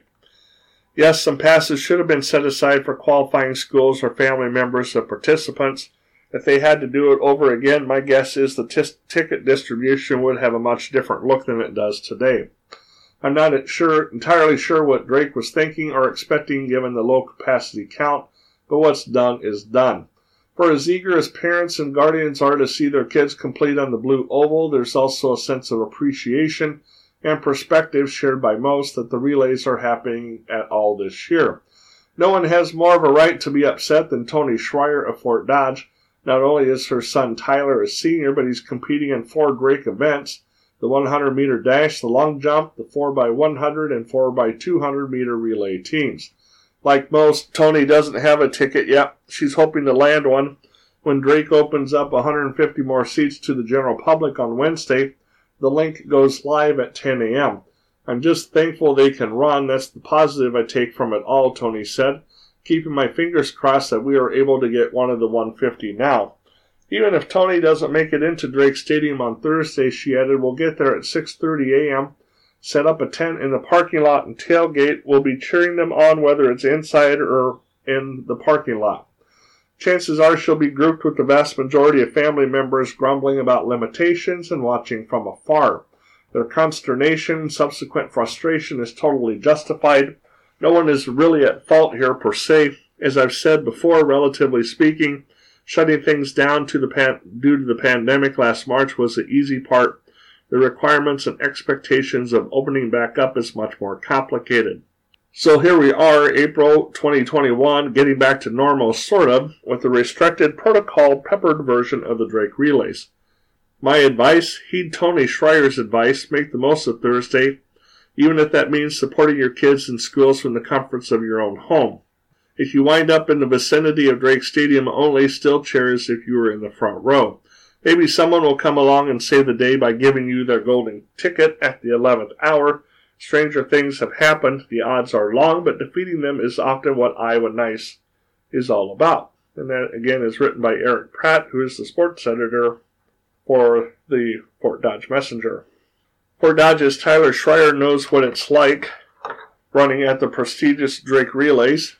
Yes, some passes should have been set aside for qualifying schools or family members of participants. If they had to do it over again, my guess is the t- ticket distribution would have a much different look than it does today. I'm not sure, entirely sure what Drake was thinking or expecting given the low capacity count, but what's done is done. For as eager as parents and guardians are to see their kids complete on the blue oval, there's also a sense of appreciation and perspective shared by most that the relays are happening at all this year. No one has more of a right to be upset than Tony Schreier of Fort Dodge. Not only is her son Tyler a senior, but he's competing in four Drake events: the one hundred meter dash, the long jump, the four by one hundred, and four by two hundred meter relay teams. Like most, Tony doesn't have a ticket yet. She's hoping to land one when Drake opens up one hundred fifty more seats to the general public on Wednesday. The link goes live at ten a.m. I'm just thankful they can run. That's the positive I take from it all, Tony said, keeping my fingers crossed that we are able to get one of the one hundred fifty now. Even if Tony doesn't make it into Drake Stadium on Thursday, she added, we'll get there at six thirty a.m., set up a tent in the parking lot and tailgate. We'll be cheering them on whether it's inside or in the parking lot. Chances are she'll be grouped with the vast majority of family members grumbling about limitations and watching from afar. Their consternation and subsequent frustration is totally justified. No one is really at fault here per se. As I've said before, relatively speaking, shutting things down to the pan- due to the pandemic last March was the easy part. The requirements and expectations of opening back up is much more complicated. So here we are, April twenty twenty-one, getting back to normal, sort of, with a restricted, protocol-peppered version of the Drake Relays. My advice, heed Tony Schreier's advice, make the most of Thursday, even if that means supporting your kids in schools from the comforts of your own home. If you wind up in the vicinity of Drake Stadium only, still cheers if you were in the front row. Maybe someone will come along and save the day by giving you their golden ticket at the eleventh hour. Stranger things have happened. The odds are long, but defeating them is often what Iowa Nice is all about. And that, again, is written by Eric Pratt, who is the sports editor for the Fort Dodge Messenger. Fort Dodge's Tyler Schreier knows what it's like running at the prestigious Drake Relays.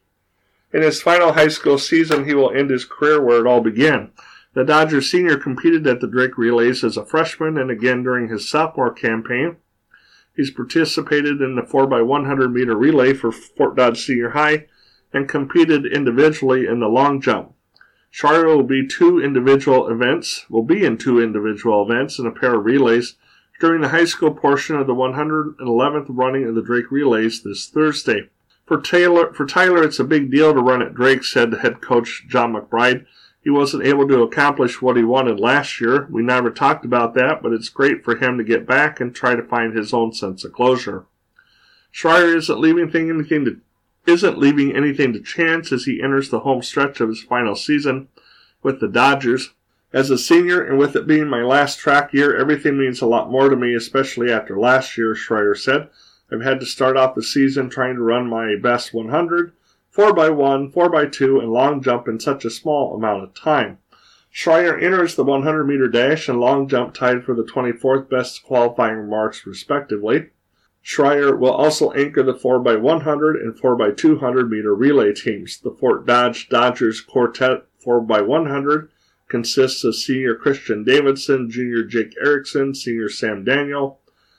In his final high school season, he will end his career where it all began. The Dodger senior competed at the Drake Relays as a freshman and again during his sophomore campaign. He's participated in the four by one hundred meter relay for Fort Dodge Senior High and competed individually in the long jump. Schreier will be two individual events, will be in two individual events and a pair of relays during the high school portion of the one hundred eleventh running of the Drake Relays this Thursday. For Taylor, for Tyler, it's a big deal to run at Drake, said head coach John McBride. He wasn't able to accomplish what he wanted last year. We never talked about that, but it's great for him to get back and try to find his own sense of closure. Schreier isn't leaving anything to, isn't leaving anything to chance as he enters the home stretch of his final season with the Dodgers. As a senior, and with it being my last track year, everything means a lot more to me, especially after last year, Schreier said. I've had to start off the season trying to run my best one hundred, four by one, four by two, and long jump in such a small amount of time. Schreier enters the one hundred meter dash and long jump tied for the twenty-fourth best qualifying marks, respectively. Schreier will also anchor the four by one hundred and four by two hundred meter relay teams. The Fort Dodge Dodgers Quartet four by one hundred consists of senior Christian Davidson, junior Jake Erickson, senior Sam Daniel,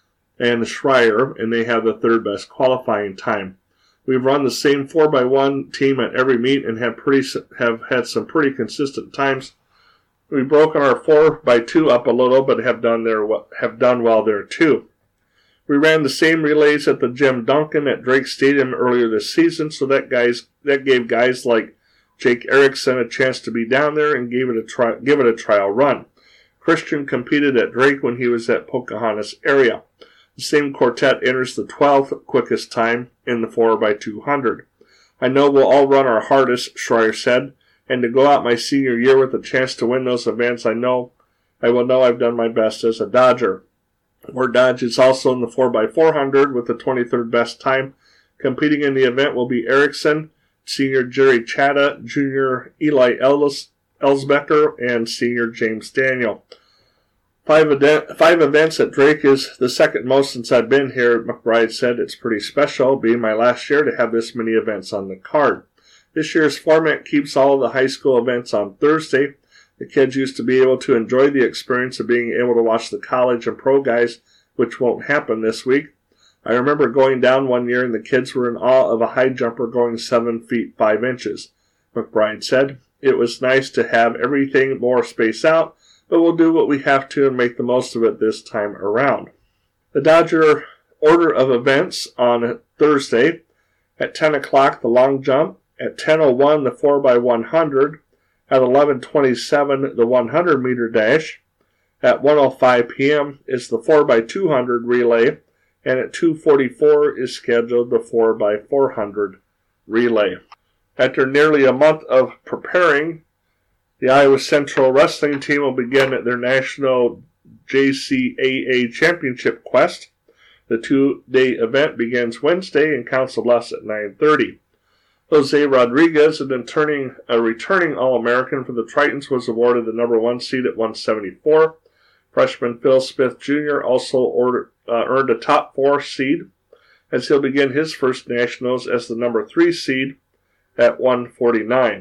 and Schreier, and they have the third best qualifying time. We've run the same four by one team at every meet and have pretty have had some pretty consistent times. We've broken our four by two up a little, but have done there have done well there too. We ran the same relays at the Jim Duncan at Drake Stadium earlier this season, so that guys that gave guys like Jake Erickson a chance to be down there and gave it a try, give it a trial run. Christian competed at Drake when he was at Pocahontas area. The same quartet enters the twelfth quickest time in the four by two hundred. I know we'll all run our hardest, Schreier said, and to go out my senior year with a chance to win those events, I know I will know I've done my best as a Dodger. Fort Dodge is also in the four by four hundred with the twenty-third best time. Competing in the event will be Erickson, senior Jerry Chatta, junior Eli Ellis, Elsbecker, and senior James Daniel. Five, ed- five events at Drake is the second most since I've been here, McBride said. It's pretty special, being my last year, to have this many events on the card. This year's format keeps all of the high school events on Thursday. The kids used to be able to enjoy the experience of being able to watch the college and pro guys, which won't happen this week. I remember going down one year and the kids were in awe of a high jumper going seven feet five inches, McBride said. It was nice to have everything more spaced out, but we'll do what we have to and make the most of it this time around. The Dodger order of events on Thursday: at ten o'clock, the long jump; at ten oh one, the four by one hundred; at eleven twenty-seven, the one hundred meter dash; at one oh five p.m. is the four by two hundred relay; and at two forty-four is scheduled the four by four hundred relay. After nearly a month of preparing, the Iowa Central wrestling team will begin at their national J C A A championship quest. The two-day event begins Wednesday in Council Bluffs at nine thirty. Jose Rodriguez, an returning, a returning All-American for the Tritons, was awarded the number one seed at one seventy-four. Freshman Phil Smith Junior also ordered, uh, earned a top four seed, as he'll begin his first nationals as the number three seed at one forty-nine.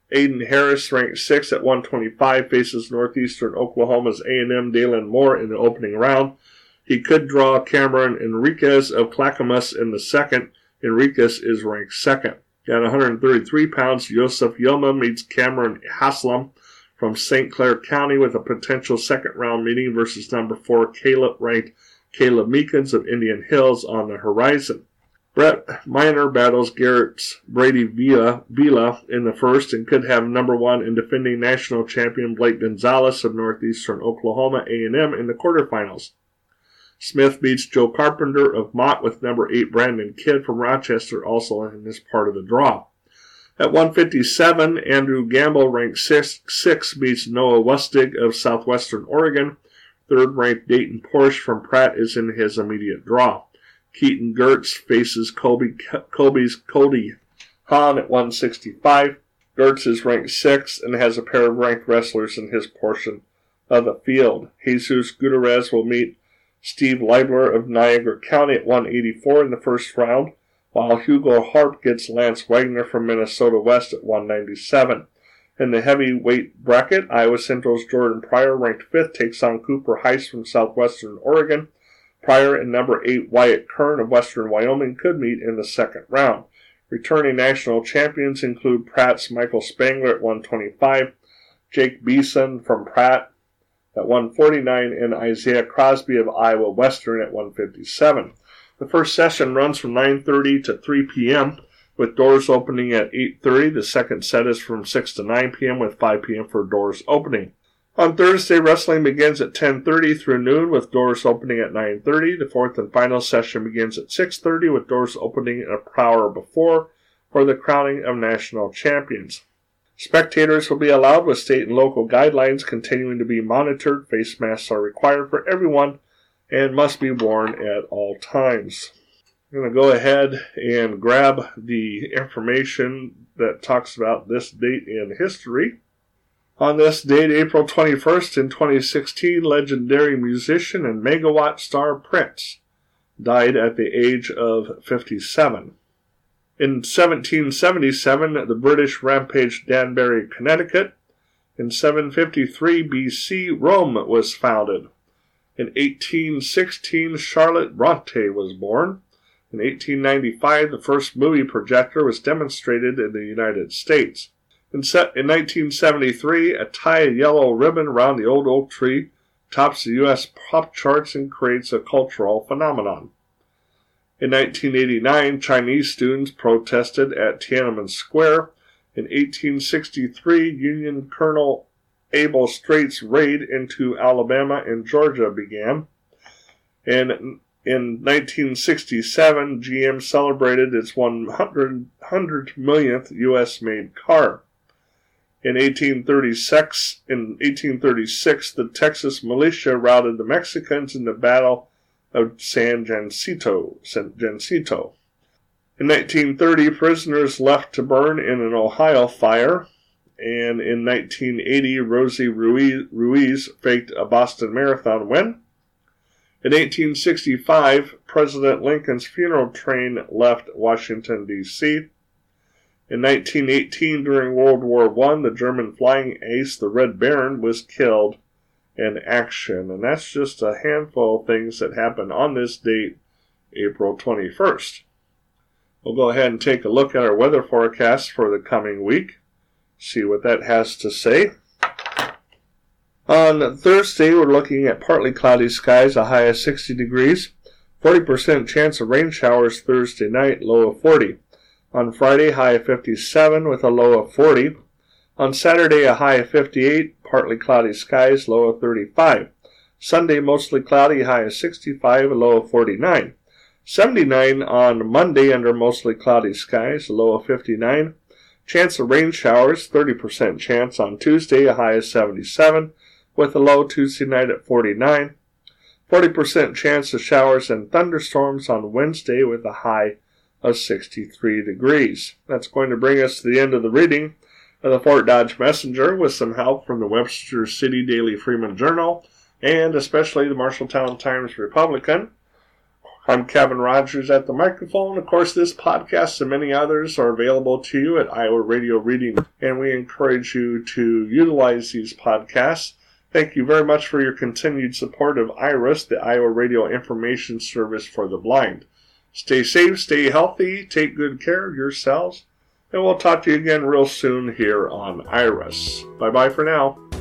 Aiden Harris, ranked sixth at one twenty-five, faces Northeastern Oklahoma's A and M Dalen Moore in the opening round. He could draw Cameron Enriquez of Clackamas in the second. Enriquez is ranked second. At one hundred thirty-three pounds, Joseph Yilma meets Cameron Haslam from Saint Clair County with a potential second-round meeting versus number four Caleb-ranked Caleb Meekins of Indian Hills on the horizon. Brett Minor battles Garrett's Brady Villa, Villa in the first and could have number one and defending national champion Blake Gonzalez of Northeastern Oklahoma A and M in the quarterfinals. Smith beats Joe Carpenter of Mott with number eight Brandon Kidd from Rochester also in this part of the draw. At one fifty-seven, Andrew Gamble, ranked six, six beats Noah Lustig of Southwestern Oregon. Third-ranked Dayton Porsche from Pratt is in his immediate draw. Keaton Gertz faces Colby, Colby's Cody Hahn at one sixty-five. Gertz is ranked sixth and has a pair of ranked wrestlers in his portion of the field. Jesus Gutierrez will meet Steve Leibler of Niagara County at one eighty-four in the first round, while Hugo Harp gets Lance Wagner from Minnesota West at one ninety-seven. In the heavyweight bracket, Iowa Central's Jordan Pryor, ranked fifth, takes on Cooper Heiss from Southwestern Oregon. Pryor and number eight Wyatt Kern of Western Wyoming could meet in the second round. Returning national champions include Pratt's Michael Spangler at one twenty-five, Jake Beeson from Pratt at one forty-nine, and Isaiah Crosby of Iowa Western at one fifty-seven. The first session runs from nine thirty to three p.m., with doors opening at eight thirty. The second set is from six to nine p.m., with five p.m. for doors opening. On Thursday, wrestling begins at ten thirty through noon, with doors opening at nine thirty. The fourth and final session begins at six thirty, with doors opening an hour before for the crowning of national champions. Spectators will be allowed with state and local guidelines continuing to be monitored. Face masks are required for everyone and must be worn at all times. I'm going to go ahead and grab the information that talks about this date in history. On this date, April twenty-first in twenty sixteen, legendary musician and megawatt star Prince died at the age of fifty-seven. In seventeen seventy-seven, the British rampaged Danbury, Connecticut. In seven fifty-three B C, Rome was founded. In eighteen sixteen, Charlotte Bronte was born. In eighteen ninety-five, the first movie projector was demonstrated in the United States. In, in nineteen seventy-three, a tie a yellow ribbon around the old oak tree tops the U S pop charts and creates a cultural phenomenon. In nineteen eighty-nine, Chinese students protested at Tiananmen Square. In eighteen sixty-three, Union Colonel Abel Straight's raid into Alabama and Georgia began. And in nineteen sixty-seven, G M celebrated its one hundred millionth U S-made car. In eighteen thirty-six, in eighteen thirty-six, the Texas militia routed the Mexicans in the Battle of San Jacinto. San Jacinto. In nineteen thirty, prisoners left to burn in an Ohio fire. And in nineteen eighty, Rosie Ruiz, Ruiz faked a Boston Marathon win. In eighteen sixty-five, President Lincoln's funeral train left Washington, D C In nineteen eighteen, during World War One, the German flying ace, the Red Baron, was killed in action. And that's just a handful of things that happened on this date, April twenty-first. We'll go ahead and take a look at our weather forecast for the coming week. See what that has to say. On Thursday, we're looking at partly cloudy skies, a high of sixty degrees. forty percent chance of rain showers Thursday night, low of forty. On Friday, high of fifty-seven with a low of forty. On Saturday, a high of fifty-eight, partly cloudy skies, low of thirty-five. Sunday, mostly cloudy, high of sixty-five, a low of forty-nine. seventy-nine on Monday under mostly cloudy skies, a low of fifty-nine. Chance of rain showers, thirty percent chance on Tuesday, a high of seventy-seven, with a low Tuesday night at forty-nine. forty percent chance of showers and thunderstorms on Wednesday with a high of sixty-three degrees. That's going to bring us to the end of the reading of the Fort Dodge Messenger with some help from the Webster City Daily Freeman Journal and especially the Marshalltown Times Republican. I'm Kevin Rogers at the microphone. Of course, this podcast and many others are available to you at Iowa Radio Reading, and we encourage you to utilize these podcasts. Thank you very much for your continued support of IRIS, the Iowa Radio Information Service for the Blind. Stay safe, stay healthy, take good care of yourselves, and we'll talk to you again real soon here on IRIS. Bye-bye for now.